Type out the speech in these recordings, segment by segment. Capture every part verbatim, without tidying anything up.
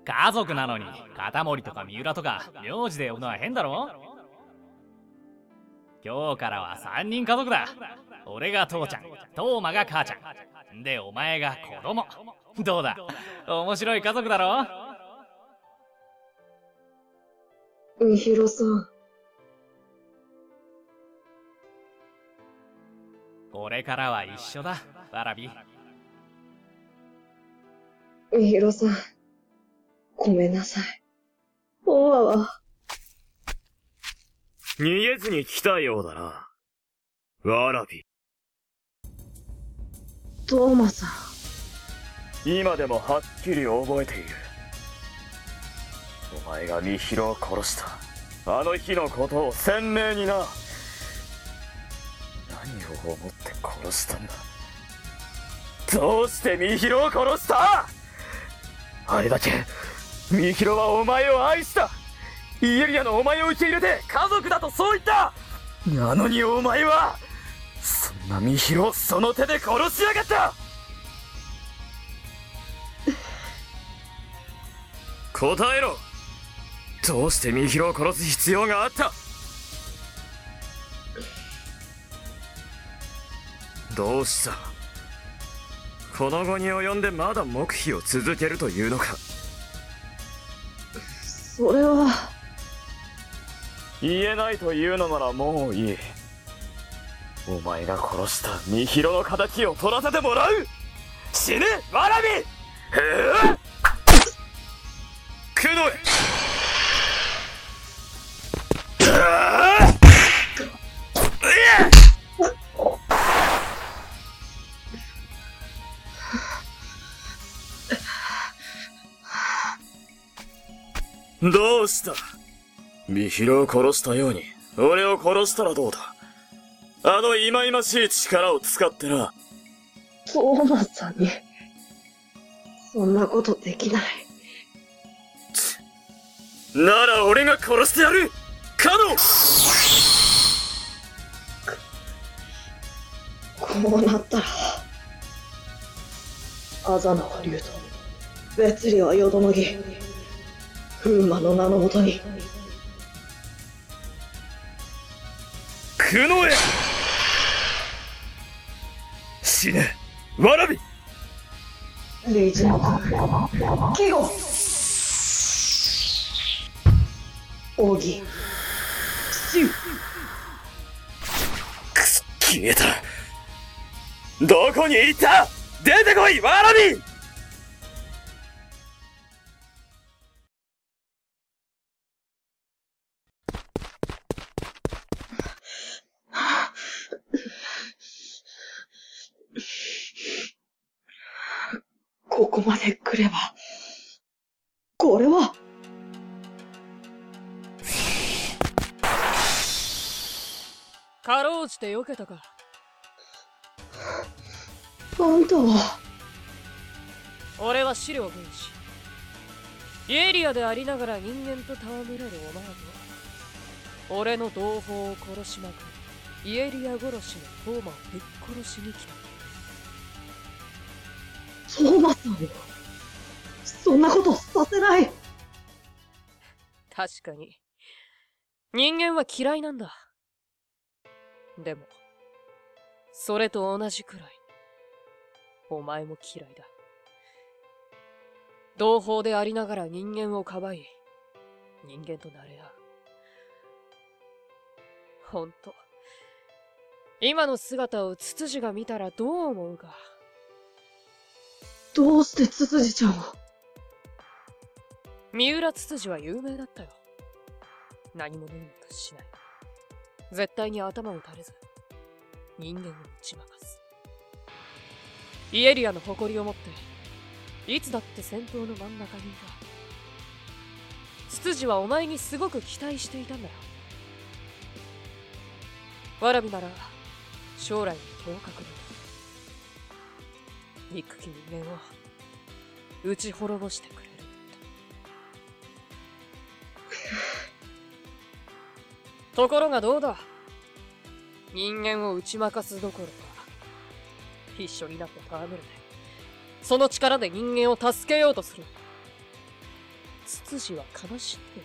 家族なのに片森とか三浦とか名字で呼ぶのは変だろ。今日からはさんにん家族だ。俺が父ちゃん、トーマが母ちゃんで、お前が子供。どうだ、面白い家族だろ。 みひろさん、 これからは一緒だ、わらび。 みひろさん、ごめんなさい。本話は逃げずに来たようだな、わらび。 トーマさん、 今でもはっきり覚えている。お前がみひろを殺したあの日のことを鮮明にな。何を思って殺したんだ。どうしてみひろを殺した？あれだけみひろはお前を愛した。イエリアのお前を受け入れて家族だとそう言った。なのにお前はそんなみひろをその手で殺しやがった。答えろ。どうしてみひろを殺す必要があった？どうした？この後に及んでまだ黙秘を続けるというのか？ それは言えないというのならもういい。お前が殺したみひろの敵を取らせてもらう。死ねわらび。へえ、クノエ。どうした？みひろを殺したように俺を殺したらどうだ？あの忌々しい力を使ってな。 トーマさんにそんなことできない。 なら俺が殺してやる。カノ。 こうなったらアザナは竜と別離はよどのぎ、風魔の名のもとにクノエ。死ねわらび。 レイジの季語奥義死。 くそ、消えた。どこに行った？出てこいわらび。 ここまで来れば、これはかろうじて避けたか。 あんたは。 俺は資料軍師。イエリアでありながら人間と戯れるお前と俺の同胞を殺しまくるイエリア殺しのトーマをぶっ殺しに来た。 トーマさんをそんなことさせない。 確かに人間は嫌いなんだ。でもそれと同じくらいお前も嫌いだ。同胞でありながら人間をかばい人間となれ合う。ほんと今の姿をツツジが見たらどう思うか。 どうしてツツジちゃんを。 三浦ツツジは有名だったよ。何もぬいもとしない。絶対に頭を垂れず人間を打ち負かす。イエリアの誇りを持っていつだって戦闘の真ん中にいた。ツツジはお前にすごく期待していたんだよ。わらびなら将来の頭角で憎き人間を打ち滅ぼしてくれるって。ところがどうだ。人間を打ち負かすどころか一緒になって戯れてその力で人間を助けようとする。 ツツジは悲しんでる。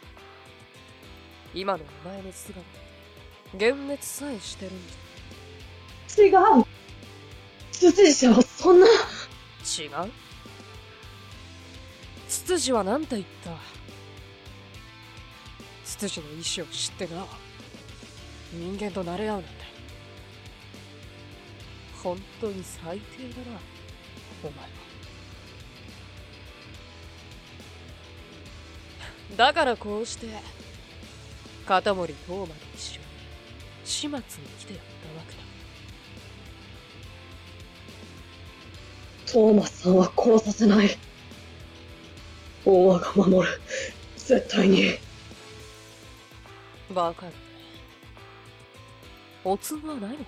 今のお前の姿、幻滅さえしてるん違う。ツツジはそんな。 じゃ。違う？ツツジはなんて言った？ツツジの意志を知ってな、人間と慣れ合うなんて。本当に最低だな、お前は。だからこうして、片森東馬と一緒に始末に来てやったわけだ。 トーマスさんは殺させない。大和が守る。絶対に。 バカだね。おつはないのか？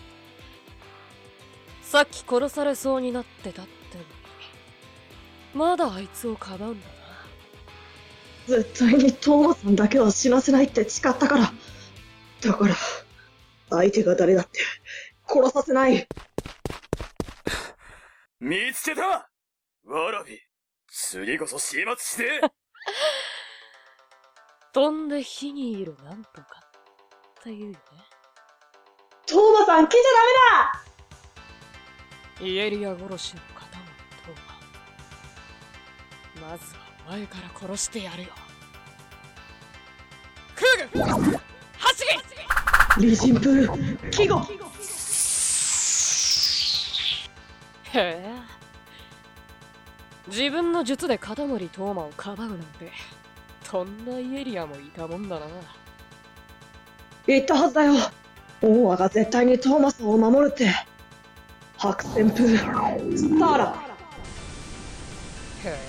さっき殺されそうになってたってのに、まだあいつをかばうんだな。 絶対にトーマさんだけは死なせないって誓ったから。だから、相手が誰だって殺させない。 見つけた！わらび、次こそ始末して。 飛んで火にいるなんとかって言うよね。 トーマさん来ちゃダメだ！ イエリア殺しの片森東馬。まずはお前から殺してやるよ。クーグ！走リジンプー、季語！ へえ。自分の術で片森東馬をかばうなんて、とんだイエリアもいたもんだな。 言ったはずだよ。大和が絶対にトーマさんを守るって。白旋風、スターラ。 へえ。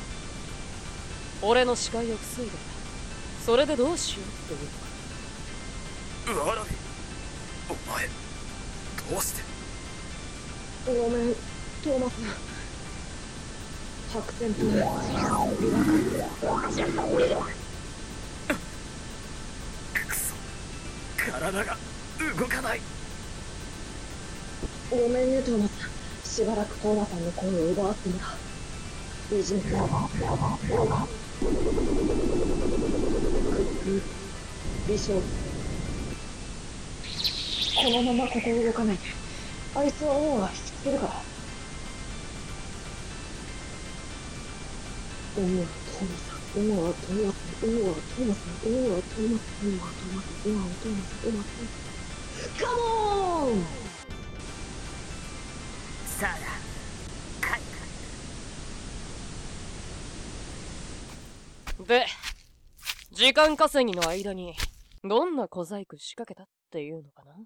俺の視界を防いで、それでどうしようっていうのか。 わらび、お前、どうして？ ごめん、トーマさん。白旋風。 くそ、体が動かない。 ごめんね、トーマさん。しばらくトーマさんの声を奪わせてもらう。リジンプー。美少女。このままここ動かないで。あいつは王が引きつけるから。王はトーマさん、王はトーマさん、王はトーマさん、王はトーマさん、王はトーマさん、王はトーマさん、王はトーマさん。カモン！ さあだ、帰で、時間稼ぎの間に、どんな小細工仕掛けたっていうのかな？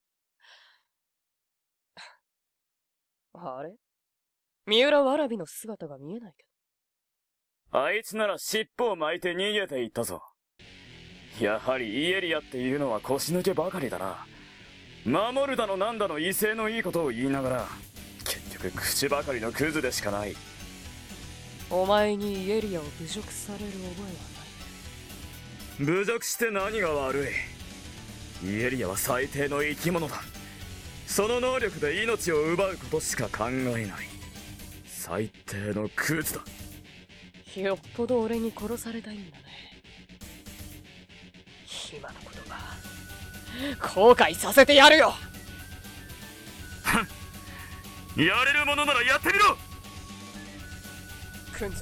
あれ？三浦わらびの姿が見えないけど。あいつなら尻尾を巻いて逃げていったぞ。やはりイエリアっていうのは腰抜けばかりだな。守るだのなんだの威勢のいいことを言いながら、結局口ばかりのクズでしかない。 お前にイエリアを侮辱される覚えはない。 侮辱して何が悪い？イエリアは最低の生き物だ。その能力で命を奪うことしか考えない。最低のクズだ。 よっぽど俺に殺されたいんだね。今のことが後悔させてやるよ。 やれるものならやってみろ。 クンズ、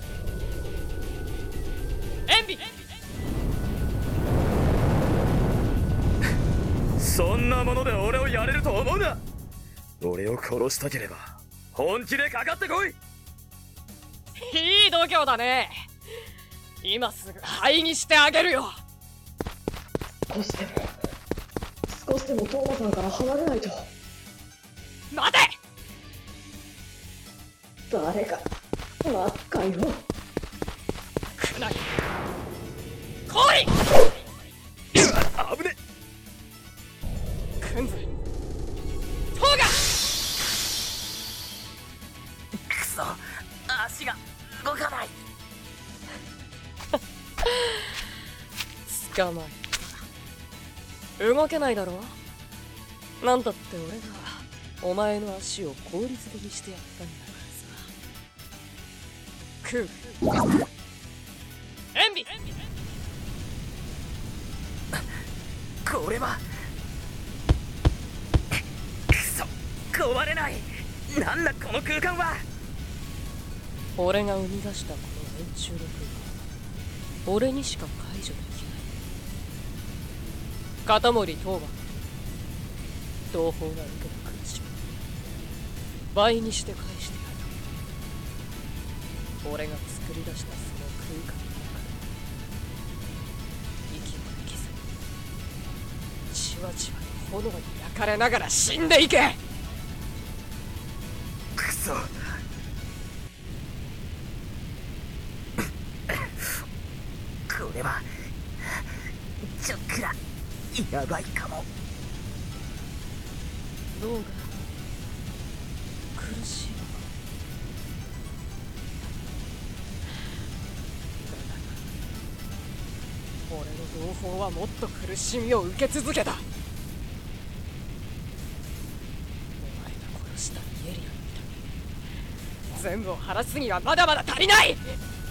エンビ。 そんなもので俺をやれると思うな。俺を殺したければ本気でかかってこい。 いい度胸だね。今すぐ灰にしてあげるよ。 少しでも少しでもトーマさんから離れないと。 待て。 誰か待つかよ。 くない来い。 あぶね。 クンズ、トーガ。 くそ、足が動かない。 捕まえ。動けないだろ。なんだって俺がお前の足を氷漬けにしてやったんだからさ。クー俺はくそ壊れない。なんだこの空間は。 俺が生み出したこの円柱の空間、俺にしか解除できない。片森東馬、同胞が受けた苦しみ倍にして返してやる。俺が作り出したその空間の中で息もできず、じわじわと炎に焼かれながら死んでいけ。 くそこれはちょっくらやばいかも。 脳が苦しいのか。だが俺の同胞はもっと苦しみを受け続けた。お前が殺したイエリアの痛み、全部を晴らすにはまだまだ足りない。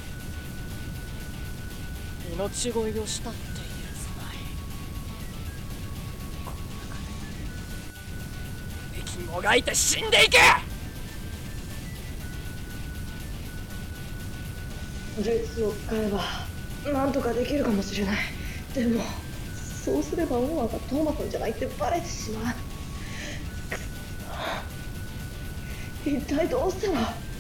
命乞いをしたって許さない。この中で息もがいて死んでいけ。 術を使えばなんとかできるかもしれない。でもそうすればオーアがトーマ君じゃないってバレてしまう。一体どうしたら。